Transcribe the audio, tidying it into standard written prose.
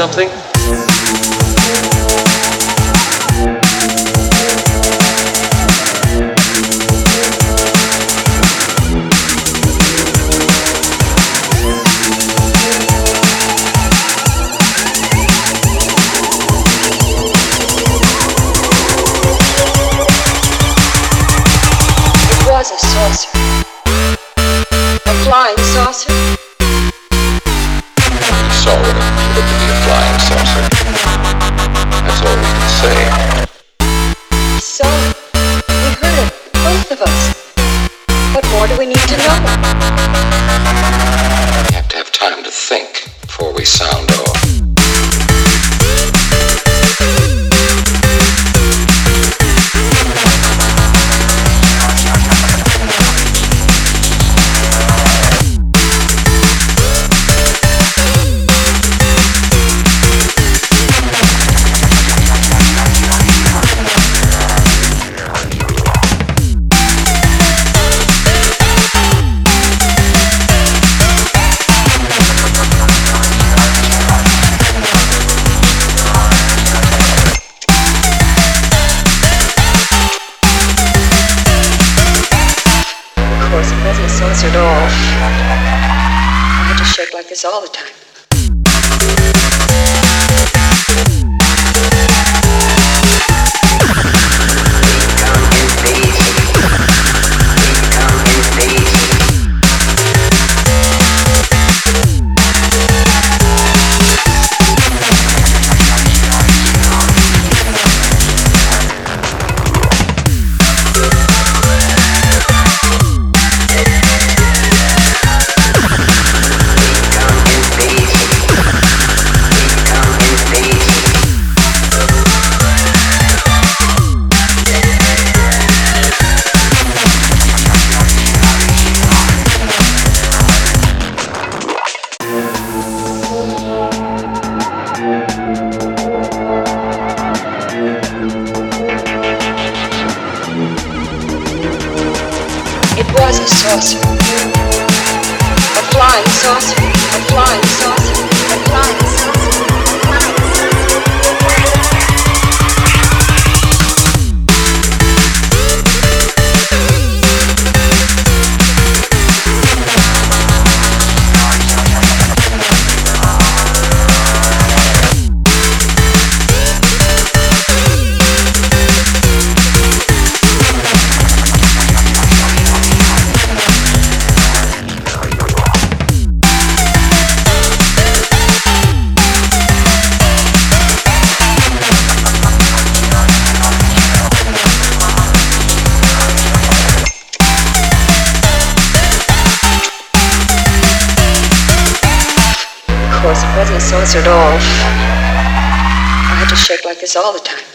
something? A saucer. A flying saucer. You saw what appeared to be a flying saucer. That's all we can say. We saw it. We heard it. Both of us. What more do we need to know? We have to have time to think before we sound off. Saucered off. I had to shake like this all the time. It was a saucer. A flying saucer. A flying saucer. A flying saucer. Of course, it wasn't saucered off. I had to shake like this all the time.